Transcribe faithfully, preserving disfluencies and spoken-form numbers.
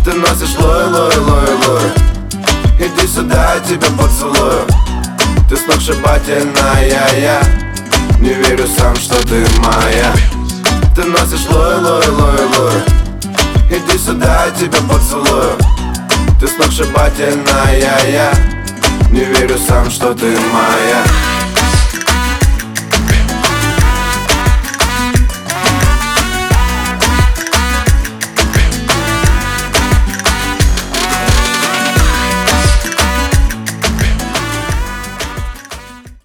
Ты носишь лой, лой, лой, лой. Иди сюда, я тебя поцелую. Ты сногсшибательная, я не верю сам, что ты моя. Ты носишь лой, лой, лой, лой. Иди сюда, я тебя поцелую. Ты сногсшибательная, я не верю сам, что ты моя.